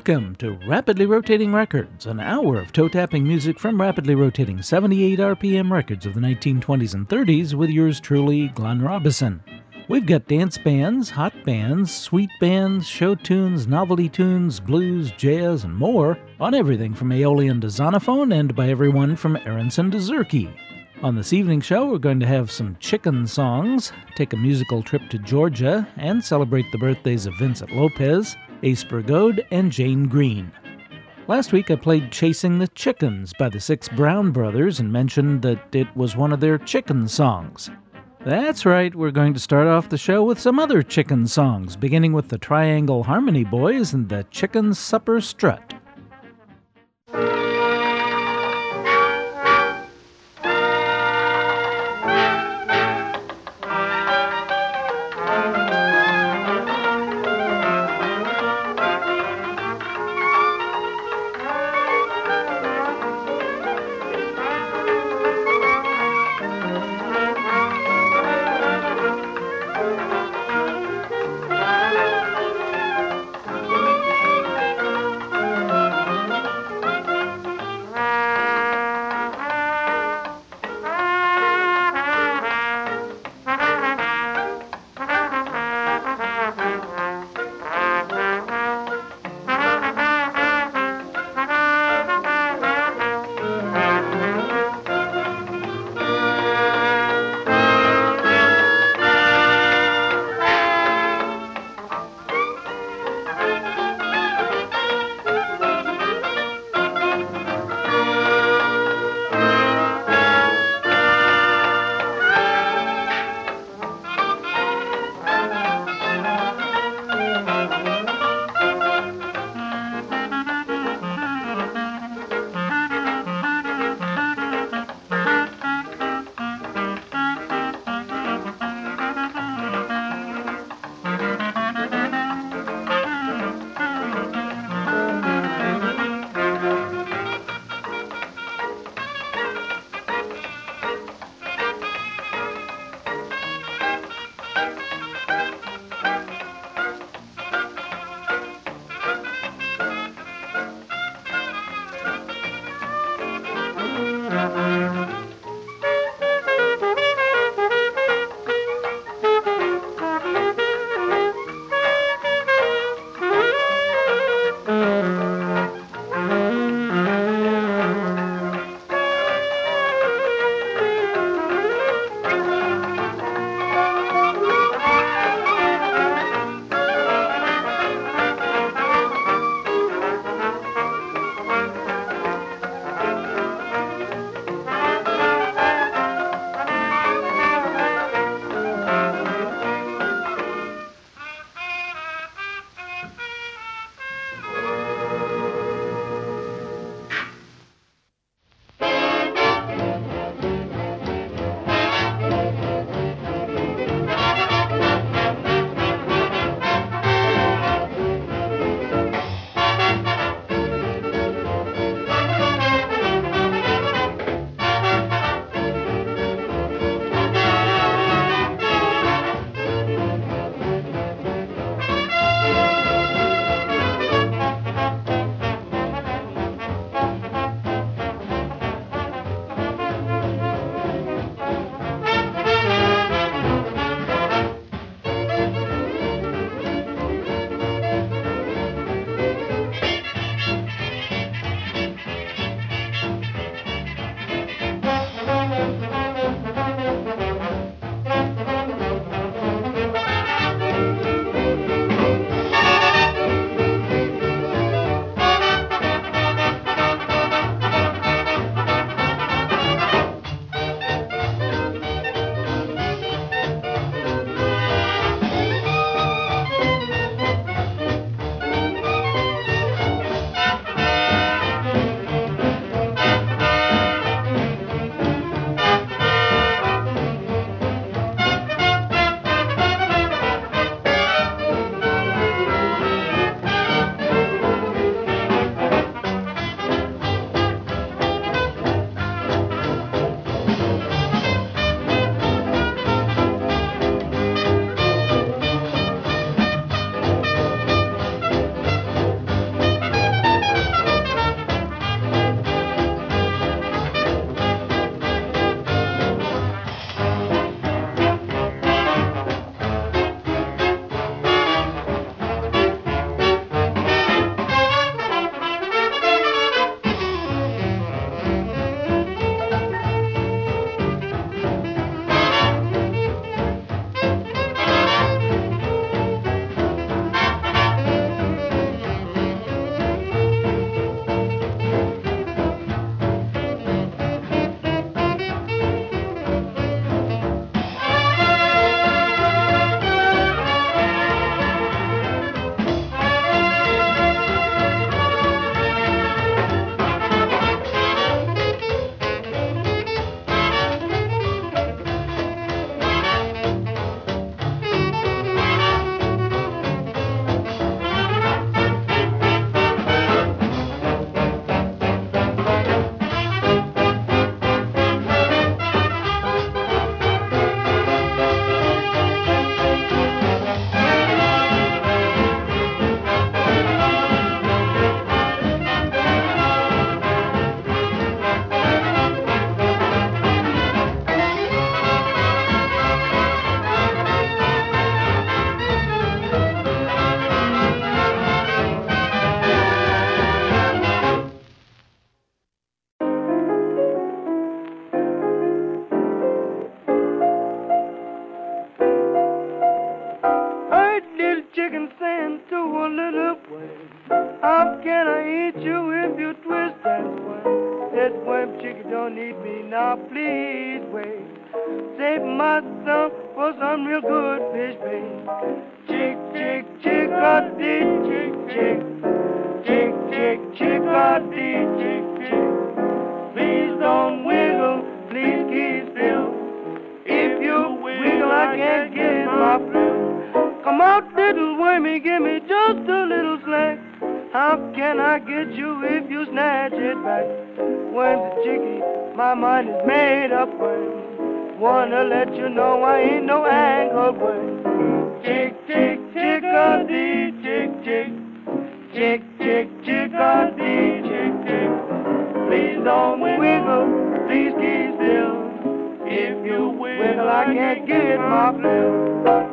Welcome to Rapidly Rotating Records, an hour of toe-tapping music from rapidly rotating 78 RPM records of the 1920s and 30s with yours truly, Glenn Robison. We've got dance bands, hot bands, sweet bands, show tunes, novelty tunes, blues, jazz, and more on everything from Aeolian to Zonophone and by everyone from Aronson to Zurke. On this evening show, we're going to have some chicken songs, take a musical trip to Georgia, and celebrate the birthdays of Vincent Lopez, Ace Burgode, and Jane Green. Last week I played Chasing the Chickens by the Six Brown Brothers and mentioned that it was one of their chicken songs. That's right, we're going to start off the show with some other chicken songs, beginning with the Triangle Harmony Boys and the Chicken Supper Strut. Chicky don't need me now, please wait. Save my son for some real good fish bait. Chick, chick, chick-a-dee, chick, chick. Chick, chick, chick-a-dee, chick, chick. Please don't wiggle, please keep still. If you wiggle, I can't get my fill. Come out, little wormy, give me just a little slack. How can I get you if you snatch it back? Worms are chicky, my mind is made up worm. Wanna let you know I ain't no angled worm. Chick, chick, chick-a-dee, chick, chick. Chick, chick, chick-a-dee, chick, chick. Please don't wiggle, please keep still. If you wiggle, I can't get my fill.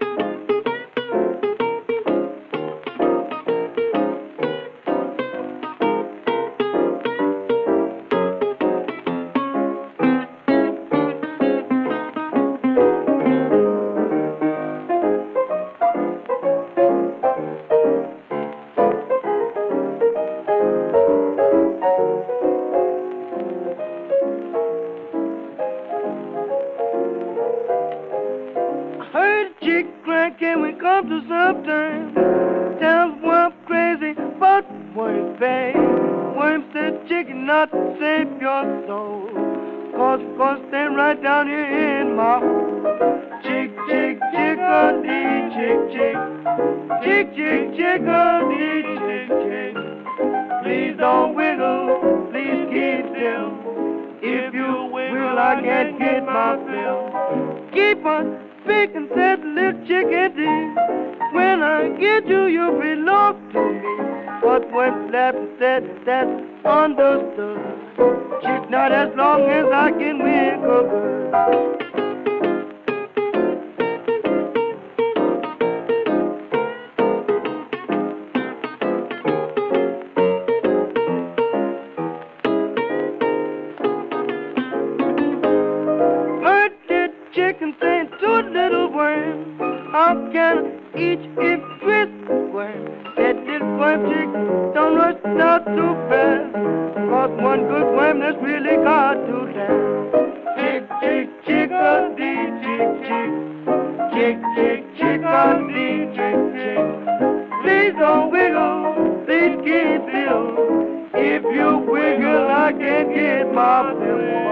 Can we come to some time? Tell worm crazy, but worms pay. Worms said chicken not to save your soul. Cause they're right down here in my hole. Chick, chick, chick-a-dee, chick, chick. Chick, chick, chick-a-dee, chick, chick. Please don't wiggle, please keep still. If you wiggle, I can't get my fill. Keep on speaking, said the little chickadee. When I get you, you belong to me. But when laughed and said that's understood. Chick, not as long as I can wiggle. Chicken saying to a little worm, how can I eat if it's worm? That little worm chick don't rush out too fast. Cause one good worm that's really got to last. Chick, chick, chick-a-dee, chick, chick. Chick, chick, chick-a-dee, chick, chick. Please don't wiggle, please keep still. If you wiggle, I can't get my fill.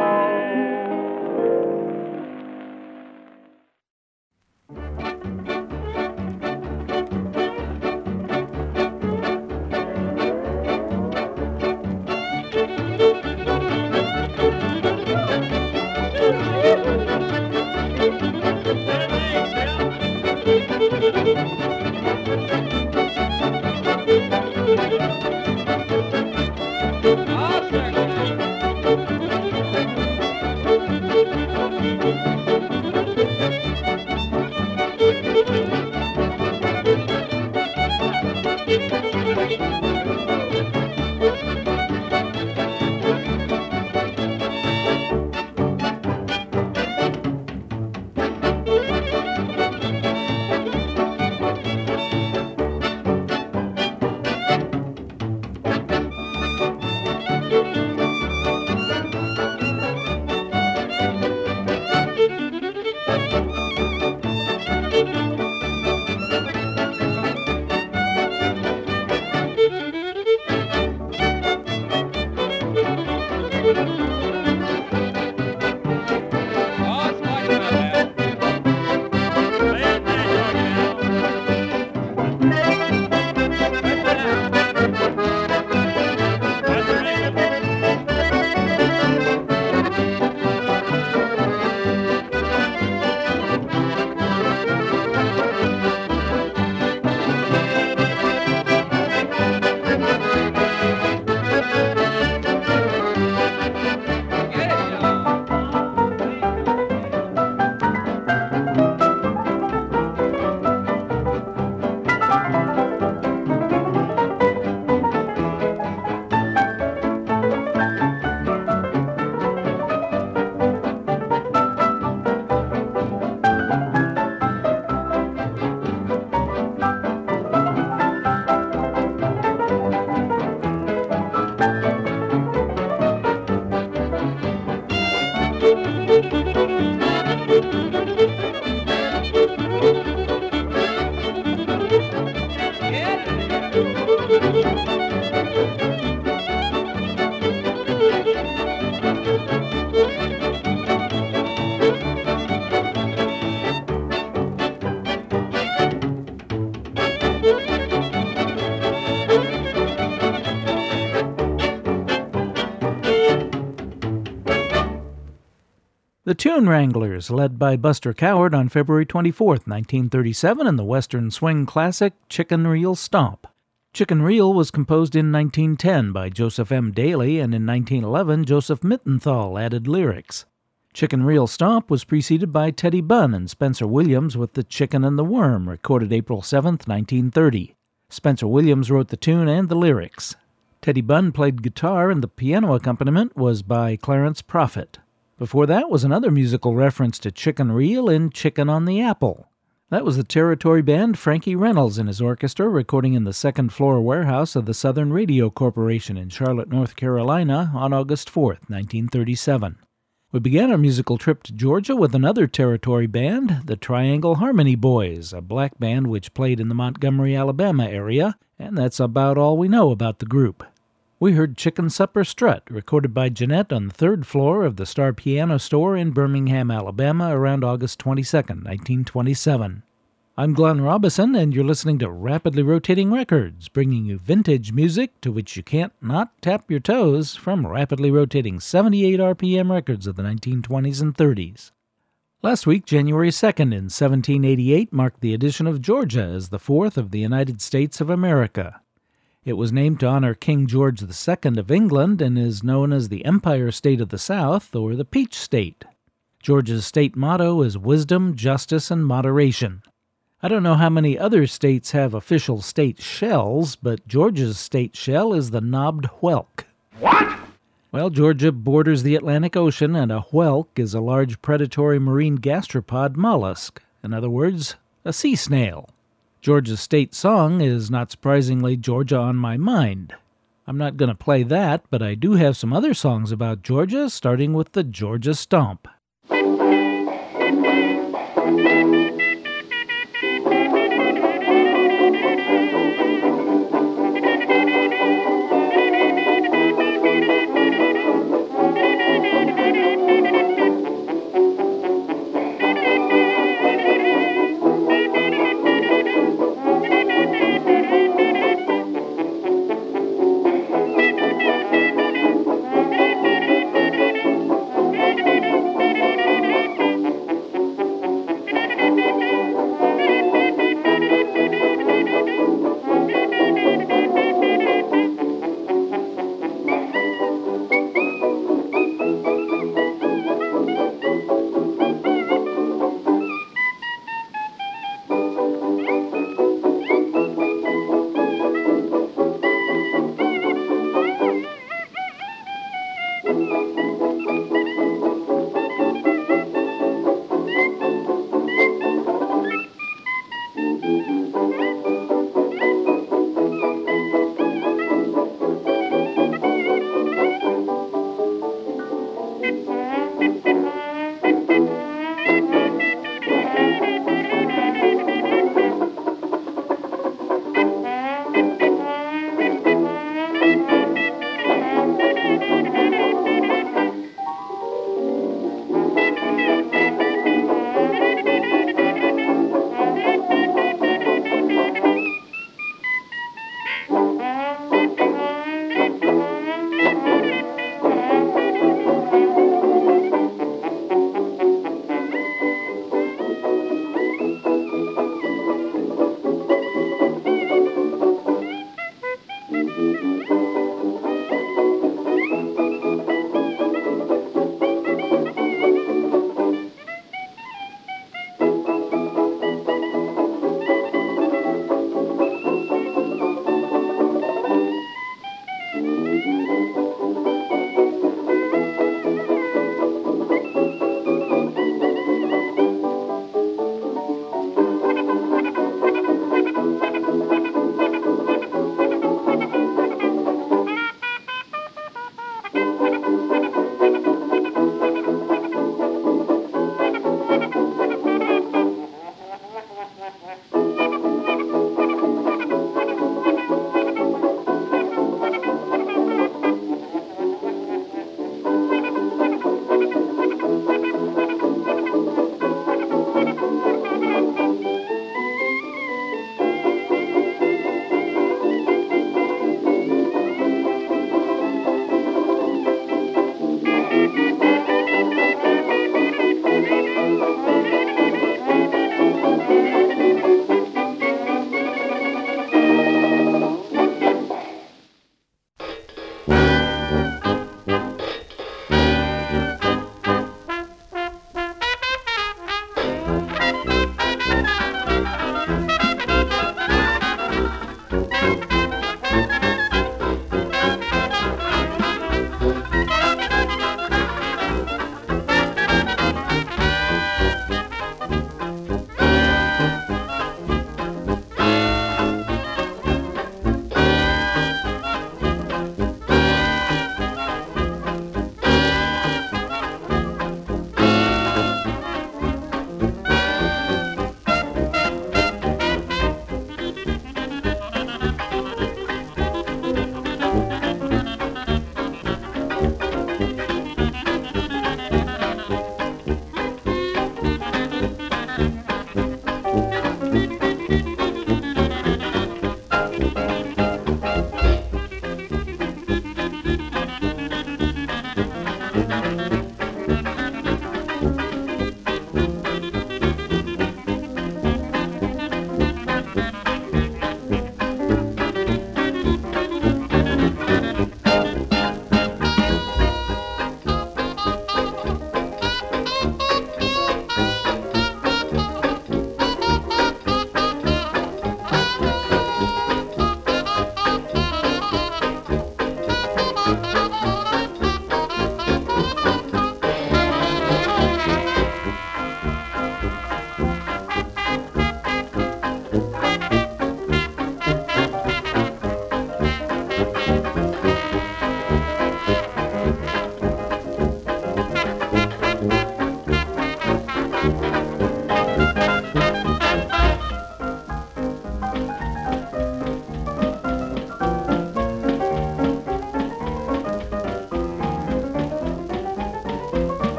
The Tune Wranglers, led by Buster Coward on February 24, 1937, in the Western swing classic Chicken Reel Stomp. Chicken Reel was composed in 1910 by Joseph M. Daly, and in 1911 Joseph Mittenthal added lyrics. Chicken Reel Stomp was preceded by Teddy Bunn and Spencer Williams with The Chicken and the Worm, recorded April 7, 1930. Spencer Williams wrote the tune and the lyrics. Teddy Bunn played guitar, and the piano accompaniment was by Clarence Prophet. Before that was another musical reference to Chicken Reel in Chicken on the Apple. That was the Territory Band Frankie Reynolds and his orchestra recording in the second-floor warehouse of the Southern Radio Corporation in Charlotte, North Carolina on August 4, 1937. We began our musical trip to Georgia with another Territory Band, the Triangle Harmony Boys, a black band which played in the Montgomery, Alabama area, and that's about all we know about the group. We heard Chicken Supper Strut, recorded by Jeanette on the third floor of the Star Piano Store in Birmingham, Alabama, around August 22, 1927. I'm Glenn Robison, and you're listening to Rapidly Rotating Records, bringing you vintage music to which you can't not tap your toes from rapidly rotating 78 RPM records of the 1920s and 30s. Last week, January 2nd in 1788, marked the addition of Georgia as the fourth of the United States of America. It was named to honor King George II of England and is known as the Empire State of the South, or the Peach State. Georgia's state motto is wisdom, justice, and moderation. I don't know how many other states have official state shells, but Georgia's state shell is the knobbed whelk. What? Well, Georgia borders the Atlantic Ocean, and a whelk is a large predatory marine gastropod mollusk. In other words, a sea snail. Georgia's state song is, not surprisingly, Georgia on My Mind. I'm not going to play that, but I do have some other songs about Georgia, starting with the Georgia Stomp.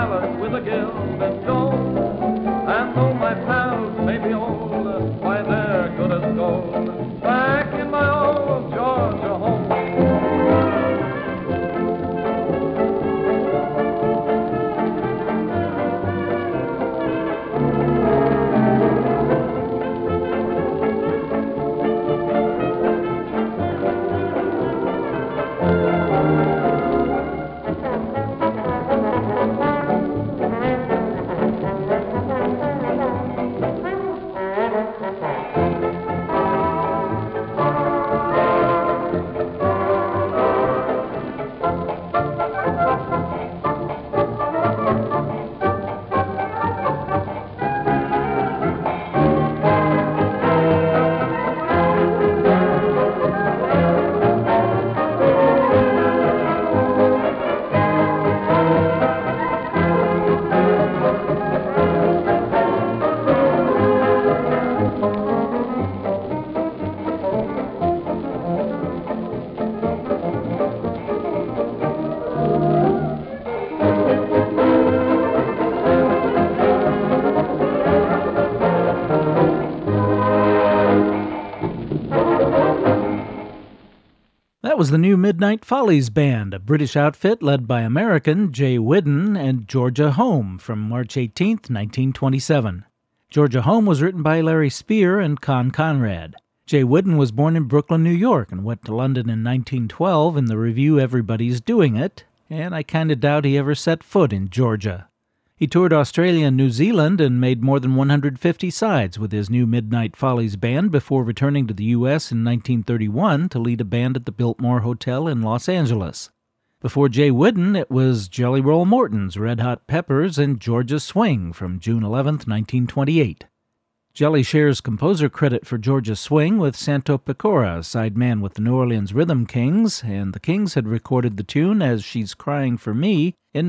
ballad with a gilded dome. And though my pals may be old, why they're good as gold, back in my old Georgia home. That was the new Midnight Follies Band, a British outfit led by American Jay Whidden and Georgia Home from March 18, 1927. Georgia Home was written by Larry Spear and Con Conrad. Jay Whidden was born in Brooklyn, New York, and went to London in 1912 in the review Everybody's Doing It, and I kinda doubt he ever set foot in Georgia. He toured Australia and New Zealand and made more than 150 sides with his new Midnight Follies Band before returning to the U.S. in 1931 to lead a band at the Biltmore Hotel in Los Angeles. Before Jay Whidden, it was Jelly Roll Morton's Red Hot Peppers and Georgia Swing from June 11, 1928. Jelly shares composer credit for Georgia Swing with Santo Pecora, a sideman with the New Orleans Rhythm Kings, and the Kings had recorded the tune as She's Crying for Me in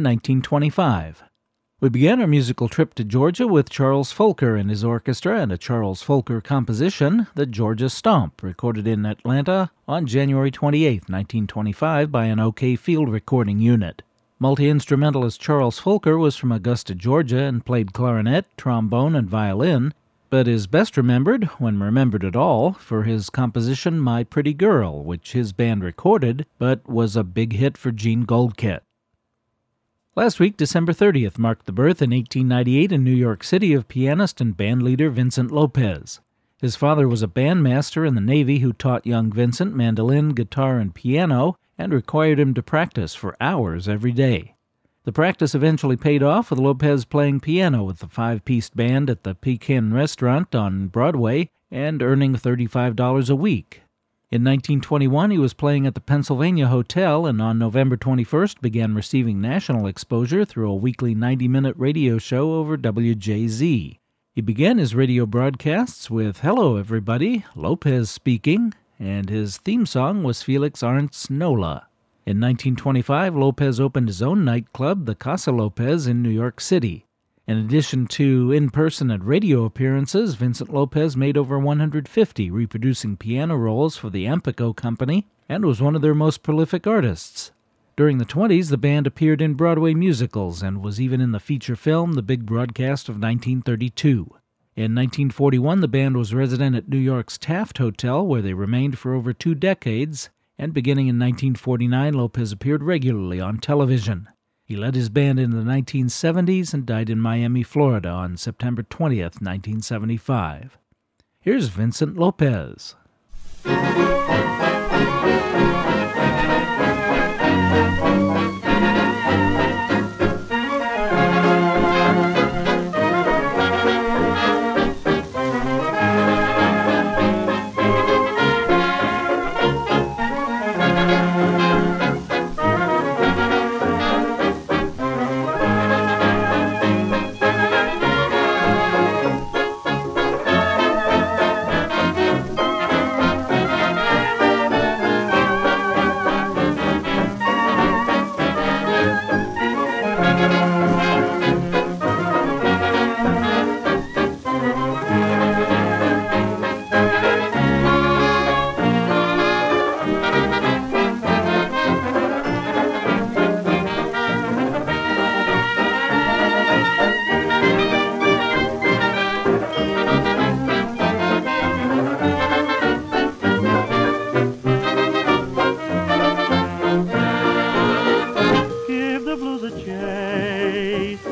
1925. We began our musical trip to Georgia with Charles Folker and his orchestra and a Charles Folker composition, The Georgia Stomp, recorded in Atlanta on January 28, 1925 by an OK Field recording unit. Multi-instrumentalist Charles Folker was from Augusta, Georgia, and played clarinet, trombone, and violin, but is best remembered, when remembered at all, for his composition My Pretty Girl, which his band recorded, but was a big hit for Gene Goldkett. Last week, December 30th, marked the birth in 1898 in New York City of pianist and bandleader Vincent Lopez. His father was a bandmaster in the Navy who taught young Vincent mandolin, guitar, and piano, and required him to practice for hours every day. The practice eventually paid off with Lopez playing piano with the five-piece band at the Pekin Restaurant on Broadway and earning $35 a week. In 1921, he was playing at the Pennsylvania Hotel and on November 21st began receiving national exposure through a weekly 90-minute radio show over WJZ. He began his radio broadcasts with Hello Everybody, Lopez speaking, and his theme song was Felix Arndt's Nola. In 1925, Lopez opened his own nightclub, the Casa Lopez, in New York City. In addition to in-person and radio appearances, Vincent Lopez made over 150 reproducing piano rolls for the Empico Company and was one of their most prolific artists. During the 20s, the band appeared in Broadway musicals and was even in the feature film The Big Broadcast of 1932. In 1941, the band was resident at New York's Taft Hotel, where they remained for over 2 decades, and beginning in 1949, Lopez appeared regularly on television. He led his band into the 1970s and died in Miami, Florida on September 20th, 1975. Here's Vincent Lopez.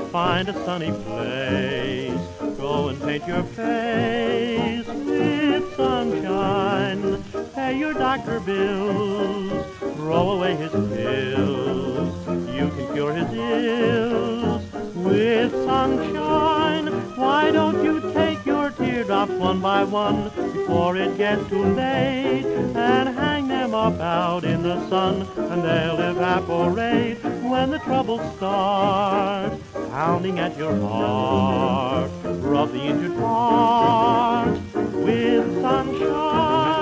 find a sunny place. Go and paint your face with sunshine. Pay your doctor bills. Throw away his pills. You can cure his ills with sunshine. Why don't you take your teardrops one by one before it gets too late and hang them up out in the sun, and they'll evaporate when the trouble starts pounding at your heart. Rub the injured part with sunshine.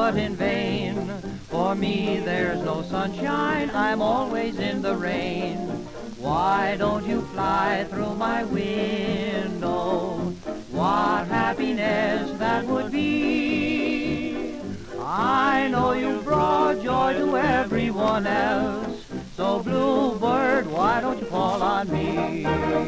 but in vain. For me there's no sunshine, I'm always in the rain. Why don't you fly through my window? What happiness that would be. I know you brought joy to everyone else, so bluebird, why don't you call on me?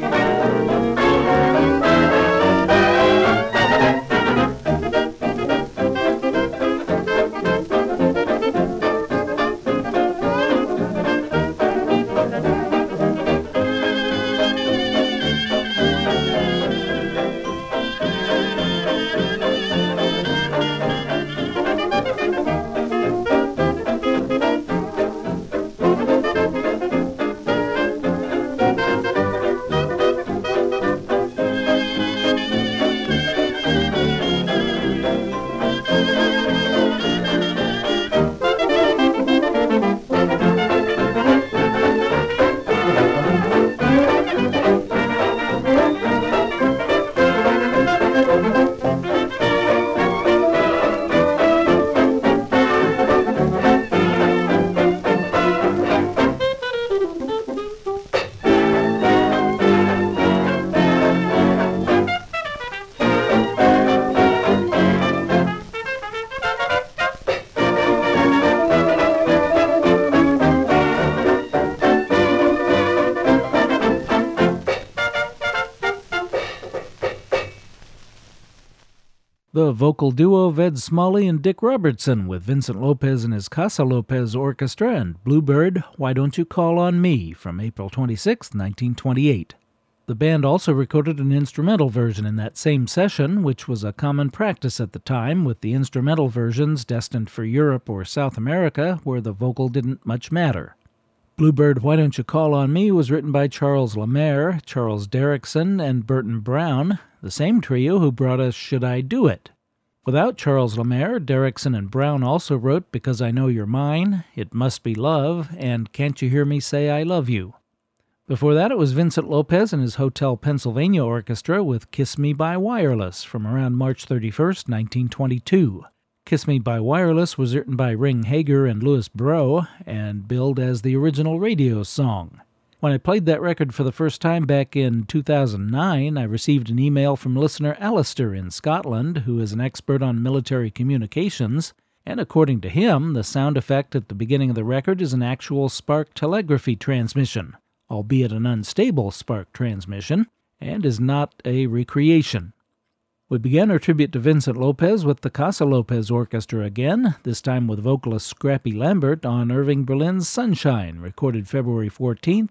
The vocal duo of Ed Smalley and Dick Robertson with Vincent Lopez and his Casa Lopez Orchestra and Bluebird, Why Don't You Call on Me from April 26, 1928. The band also recorded an instrumental version in that same session, which was a common practice at the time, with the instrumental versions destined for Europe or South America, where the vocal didn't much matter. Bluebird, Why Don't You Call on Me was written by Charles Lemaire, Charles Derrickson, and Burton Brown, the same trio who brought us Should I Do It? Without Charles Lemaire, Derrickson and Brown also wrote Because I Know You're Mine, It Must Be Love, and Can't You Hear Me Say I Love You. Before that, it was Vincent Lopez and his Hotel Pennsylvania Orchestra with Kiss Me by Wireless from around March 31st, 1922. Kiss Me by Wireless was written by Ring Hager and Louis Breau and billed as the original radio song. When I played that record for the first time back in 2009, I received an email from listener Alistair in Scotland, who is an expert on military communications, and according to him, the sound effect at the beginning of the record is an actual spark telegraphy transmission, albeit an unstable spark transmission, and is not a recreation. We began our tribute to Vincent Lopez with the Casa Lopez Orchestra again, this time with vocalist Scrappy Lambert on Irving Berlin's Sunshine, recorded February 14,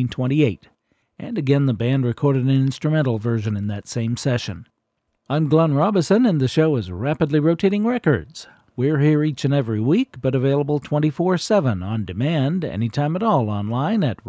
1928. And again the band recorded an instrumental version in that same session. I'm Glenn Robison, and the show is Rapidly Rotating Records. We're here each and every week, but available 24/7 on demand anytime at all online at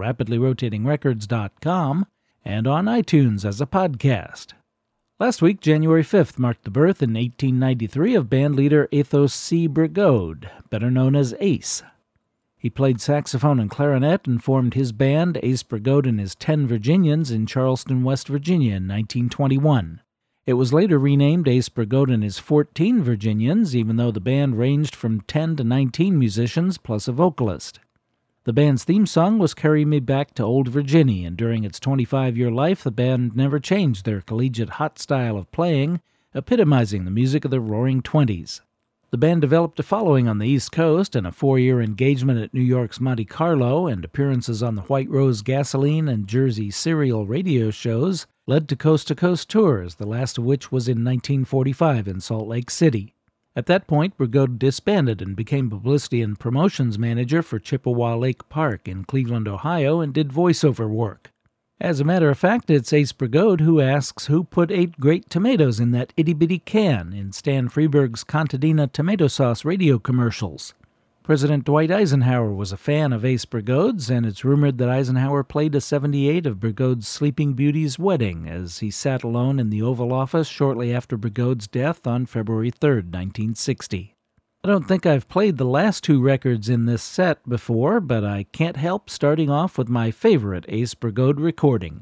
rapidlyrotatingrecords.com and on iTunes as a podcast. Last week, January 5th, marked the birth in 1893 of bandleader Athos C. Brigode, better known as Ace. He played saxophone and clarinet and formed his band, Ace Brigode and his 10 Virginians, in Charleston, West Virginia in 1921. It was later renamed Ace Brigode and his 14 Virginians, even though the band ranged from 10 to 19 musicians plus a vocalist. The band's theme song was Carry Me Back to Old Virginia, and during its 25-year life, the band never changed their collegiate hot style of playing, epitomizing the music of the Roaring Twenties. The band developed a following on the East Coast, and a 4-year engagement at New York's Monte Carlo and appearances on the White Rose Gasoline and Jersey Serial radio shows led to coast-to-coast tours, the last of which was in 1945 in Salt Lake City. At that point, Brigode disbanded and became publicity and promotions manager for Chippewa Lake Park in Cleveland, Ohio, and did voiceover work. As a matter of fact, it's Ace Brigode who asks who put 8 great tomatoes in that itty-bitty can in Stan Freberg's Contadina tomato sauce radio commercials. President Dwight Eisenhower was a fan of Ace Brigode's, and it's rumored that Eisenhower played a 78 of Brigode's Sleeping Beauty's wedding as he sat alone in the Oval Office shortly after Brigode's death on February 3, 1960. I don't think I've played the last 2 records in this set before, but I can't help starting off with my favorite Ace Brigode recording.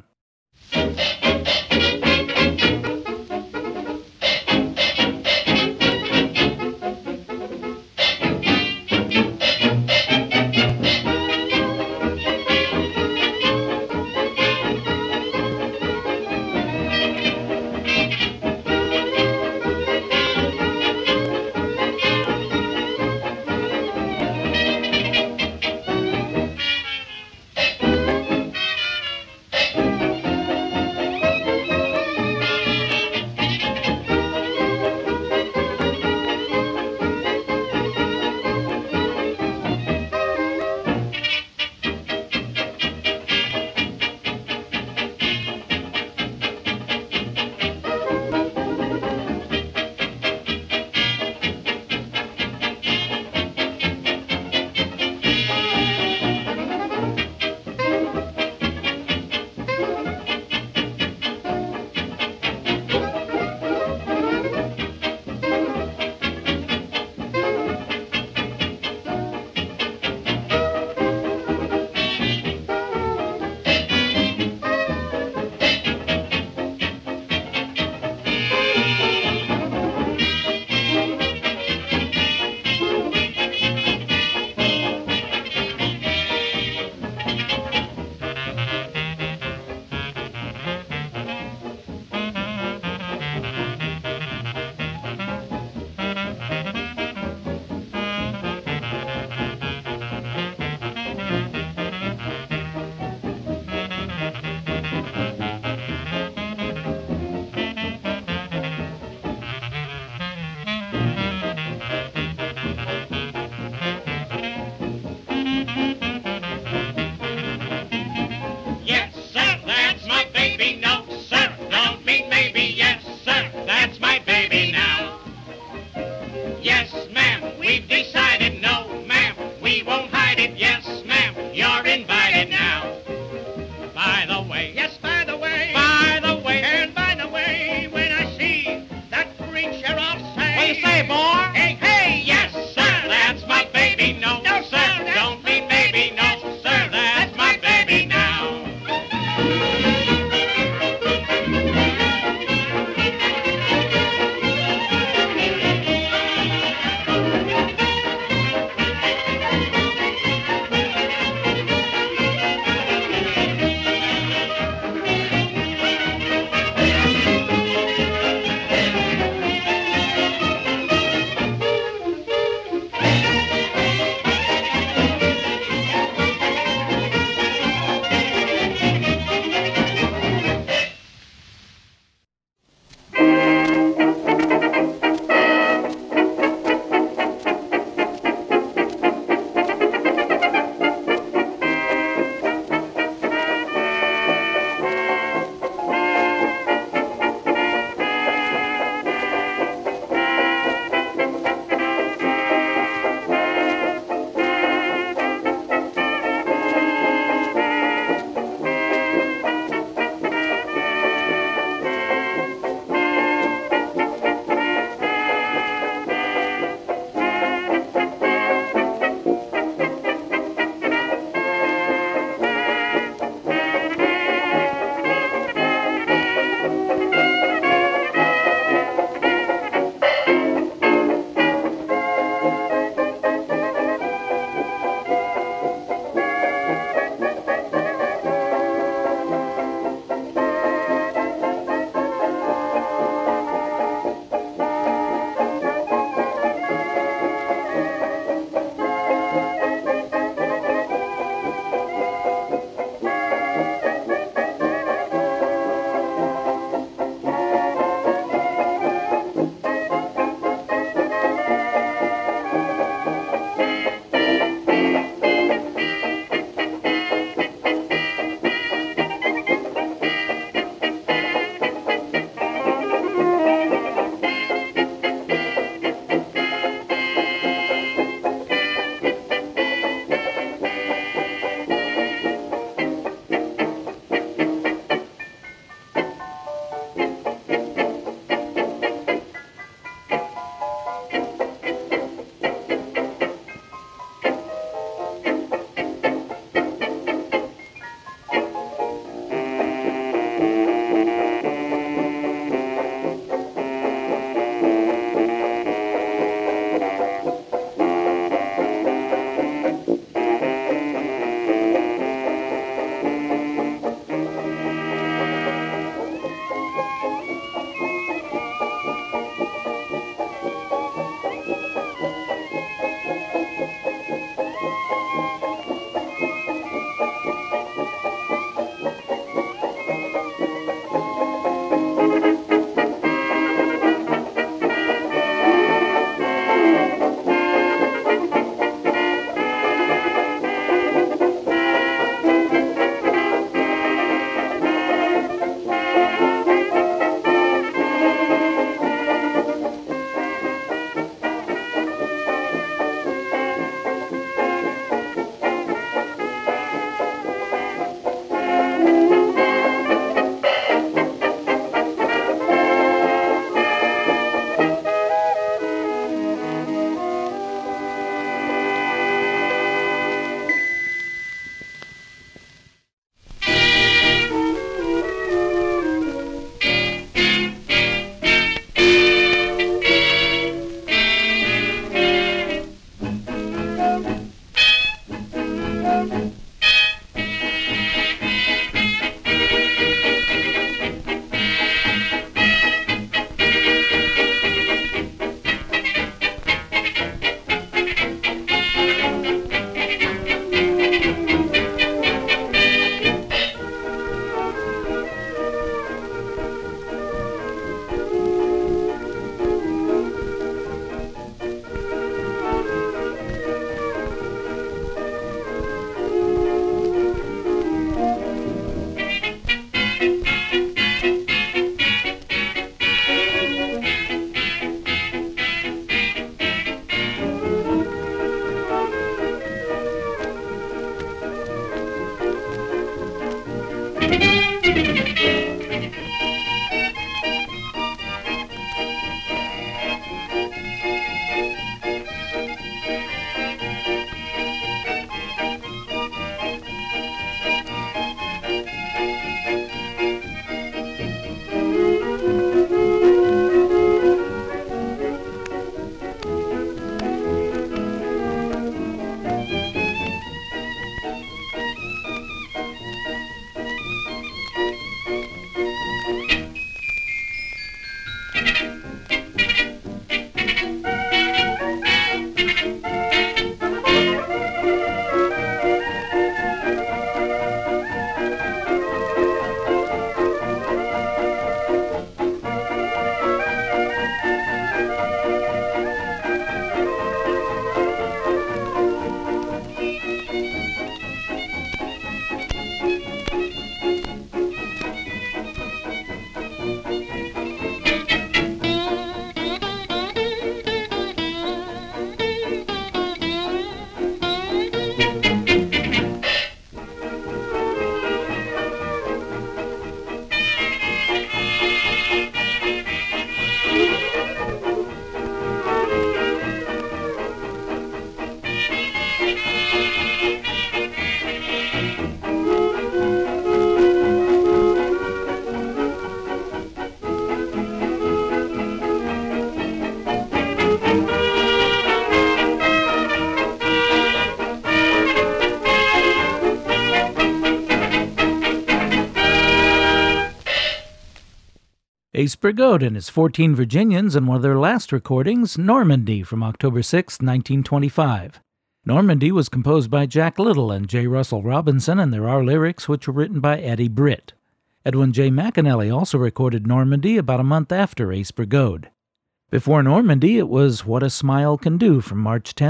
Ace Brigode and his 14 Virginians and one of their last recordings, Normandy, from October 6, 1925. Normandy was composed by Jack Little and J. Russell Robinson, and there are lyrics which were written by Eddie Britt. Edwin J. McAnally also recorded Normandy about a month after Ace Brigode. Before Normandy, it was What a Smile Can Do from March 10,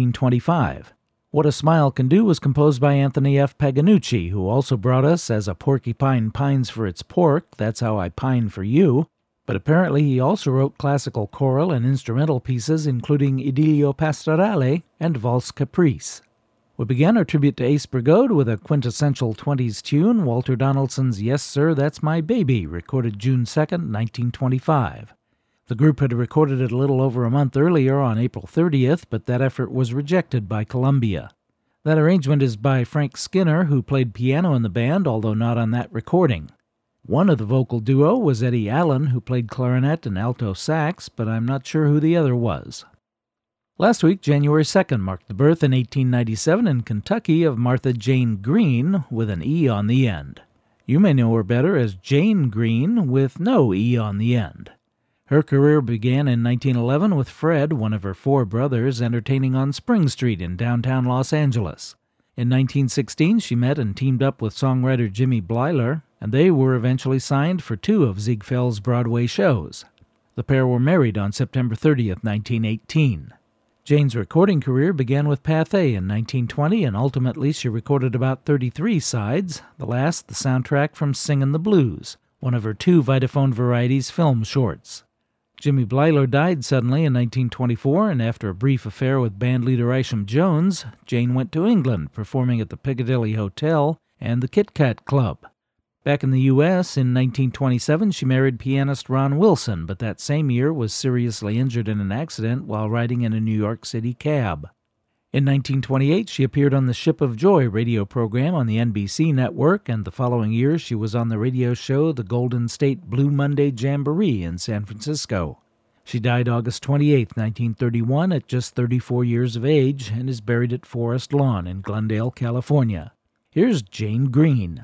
1925. What a Smile Can Do was composed by Anthony F. Paganucci, who also brought us As a Porcupine Pines for Its Pork, That's How I Pine for You, but apparently he also wrote classical choral and instrumental pieces including Idilio Pastorale and Valse Caprice. We began our tribute to Ace Brigode with a quintessential 20s tune, Walter Donaldson's Yes Sir, That's My Baby, recorded June 2, 1925. The group had recorded it a little over a month earlier on April 30th, but that effort was rejected by Columbia. That arrangement is by Frank Skinner, who played piano in the band, although not on that recording. One of the vocal duo was Eddie Allen, who played clarinet and alto sax, but I'm not sure who the other was. Last week, January 2nd, marked the birth in 1897 in Kentucky of Martha Jane Green, with an E on the end. You may know her better as Jane Green, with no E on the end. Her career began in 1911 with Fred, one of her 4 brothers, entertaining on Spring Street in downtown Los Angeles. In 1916, she met and teamed up with songwriter Jimmy Blyler, and they were eventually signed for 2 of Ziegfeld's Broadway shows. The pair were married on September 30th, 1918. Jane's recording career began with Pathé in 1920, and ultimately she recorded about 33 sides, the last the soundtrack from Singin' the Blues, one of her 2 Vitaphone Varieties film shorts. Jimmy Blyler died suddenly in 1924, and after a brief affair with bandleader Isham Jones, Jane went to England, performing at the Piccadilly Hotel and the Kit Kat Club. Back in the U.S., in 1927, she married pianist Ron Wilson, but that same year was seriously injured in an accident while riding in a New York City cab. In 1928, she appeared on the Ship of Joy radio program on the NBC network, and the following year she was on the radio show The Golden State Blue Monday Jamboree in San Francisco. She died August 28, 1931, at just 34 years of age, and is buried at Forest Lawn in Glendale, California. Here's Jane Green.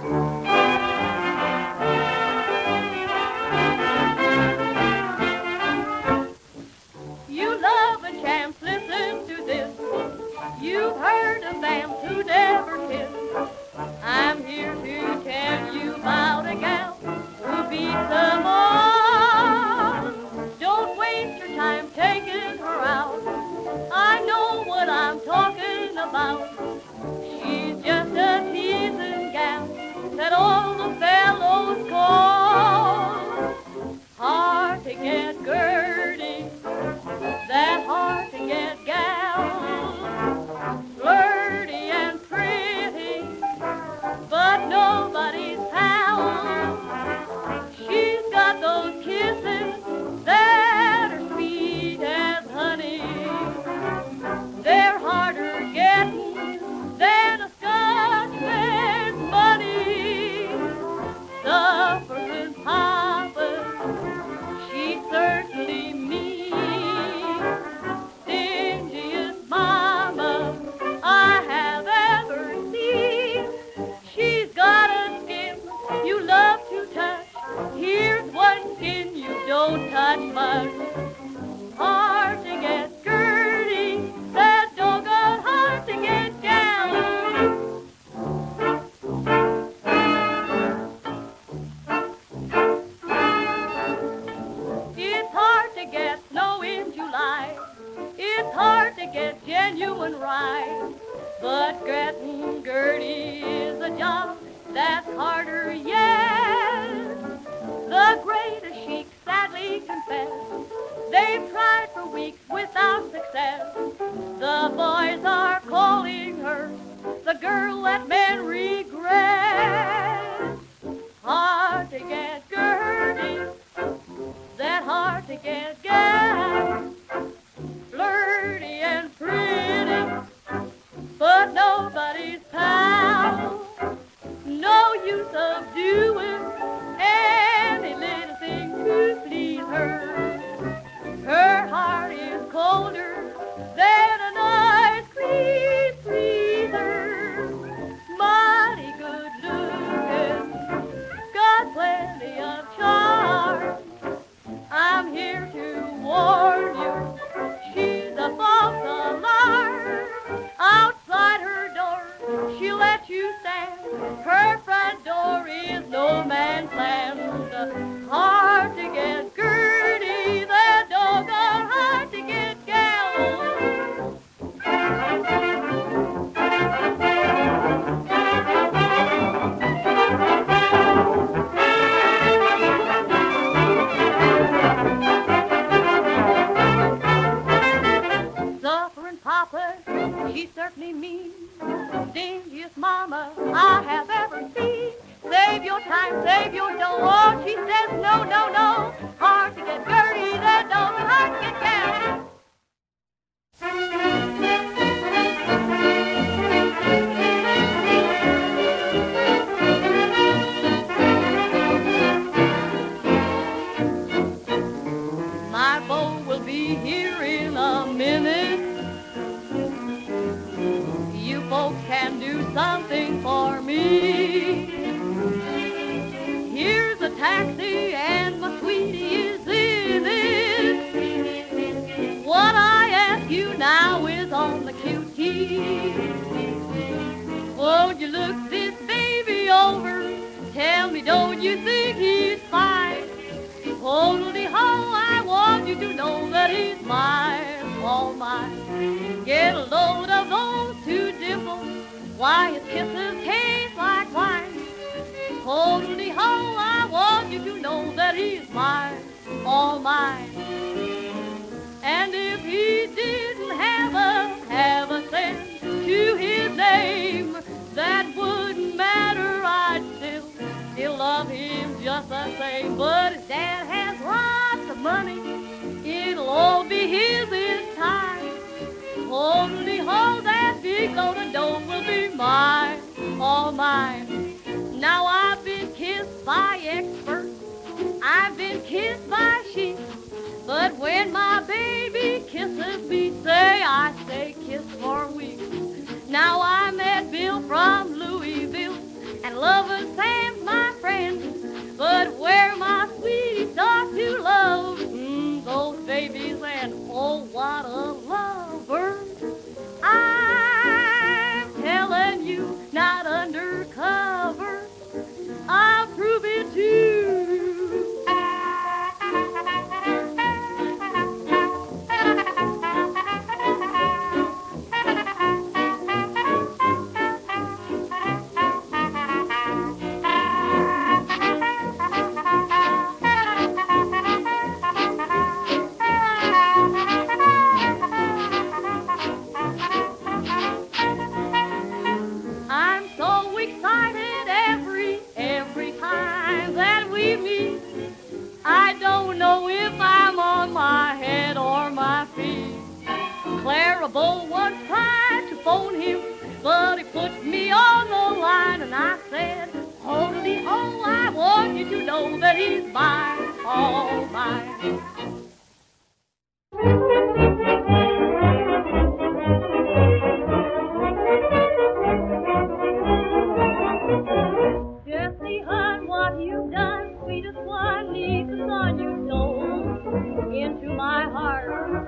You've heard of them who never kiss. I'm here to tell you about a gal who beats them all. Don't waste your time taking her out. I know what I'm talking about. She's just a teasing gal that all the fellows call. Hard to get Gertie, that hard to get gal. Flirty and pretty, but nobody's pal. She's got those kisses that are sweet as honey. They're harder getting than a Scotchman's money. Suffering papa, she's certainly mean. Stingiest mama I have ever seen. She's got a skin you love to touch. Here's one skin you don't touch much. Hard to get Gertie, that doggone hard to get gal. It's hard to get snow in July. It's hard to get genuine rye. But getting Gertie is a job that's harder yet. The greatest sheik sadly confessed they've tried for weeks without success. The boys are calling her the girl that men regret. Hard to get Gertie, that hard to get gal. Flirty and pretty, but nobody's pal. No use of doing any little thing to please her. Her heart is colder than an ice cream freezer. Mighty good looking, got plenty of charm. mama I have ever seen. Save your time, save your dough. Oh, she says no, no, no. Hard to get Gertie that dough, but hard to get gal. My beau will be here in a minute. You folks can do something for me. Here's a taxi and my sweetie is in it. What I ask you now is on the QT. Won't you look this baby over? Tell me, don't you think he's fine? Holy ho, I want you to know that he's mine, all mine. Get a load of those two dimples, why his kisses taste like wine. Holy ho, I want you to know that he's mine, all mine. And if he didn't have a cent to his name, that wouldn't matter, I'd still love him just the same. But his dad has lots of money, it'll all be his in time. Holy ho, that big load of dough will be mine, all mine. Now I've been kissed by experts, I've been kissed by sheep, but when my baby kisses me, I say kiss for weeks. Now I met Bill from Louisville, and Lover Sam's my friend, but where my sweetie starts to love, those babies and oh, what a lover. I'm telling you, not undercover, I'll prove it too. Clara Bow once tried to phone him, but he put me on the line, and I said, holy ho, I want you to know that he's mine, all mine. Jessie, hon, what you've done, sweetest one, needs the sun you stole into my heart.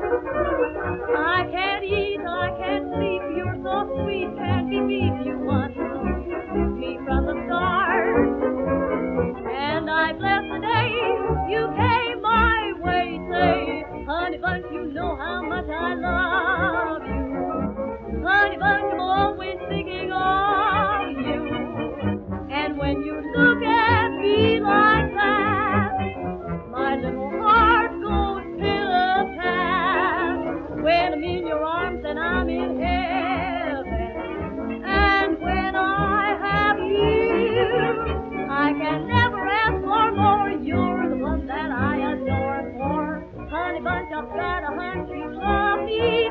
I can't eat, I can't sleep, you're so sweet, can't be beat, you want me from the start. And I bless the day you came my way, say, honey bunch, you know how much I love you. Honey bunch, I'm always thinking of you. And when you look at me like that, my little heart goes pil-a-pat. When I'm in your arms and I'm in heaven, and when I have you, I can never ask for more. You're the one that I adore. For honey bunch, I've got a hunch you love me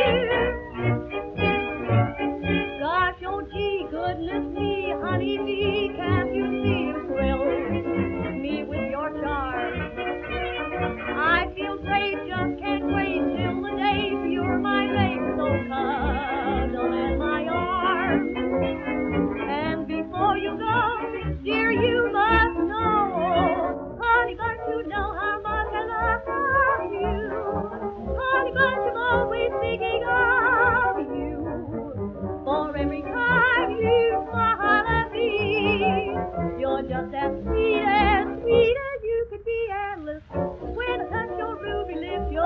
too. Gosh, oh gee, goodness me, honey bee, can't you see you thrill me with your charm? I feel great, just can't wait till the day you're my babe, so cuddle in my arms. And before you go, dear, you must know, honey bunch, you know how much I love you. Honey bunch, I'm always thinking of you. For every time you smile at me, you're just as sweet as you could be. And listen, when I touch your ruby lips,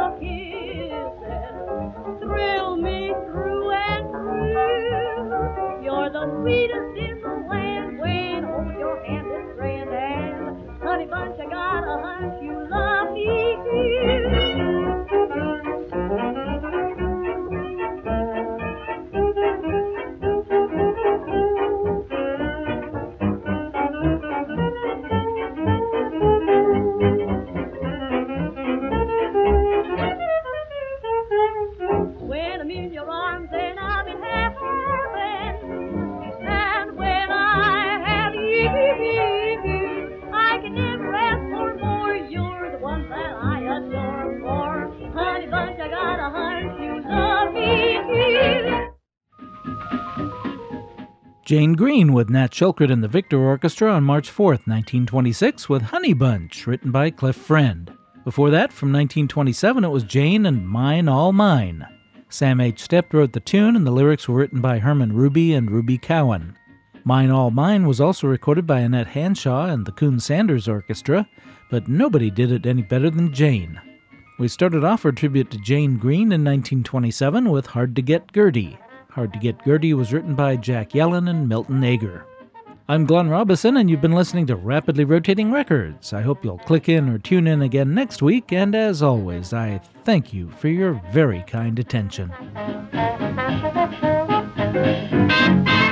Jane Green with Nat Shilkret and the Victor Orchestra on March 4th, 1926 with Honey Bunch, written by Cliff Friend. Before that, from 1927, it was Jane and Mine All Mine. Sam H. Stepp wrote the tune, and the lyrics were written by Herman Ruby and Ruby Cowan. Mine All Mine was also recorded by Annette Hanshaw and the Coon Sanders Orchestra, but nobody did it any better than Jane. We started off our tribute to Jane Green in 1927 with Hard to Get Gertie. Hard to Get Gertie was written by Jack Yellen and Milton Ager. I'm Glenn Robison, and you've been listening to Rapidly Rotating Records. I hope you'll click in or tune in again next week, and as always, I thank you for your very kind attention.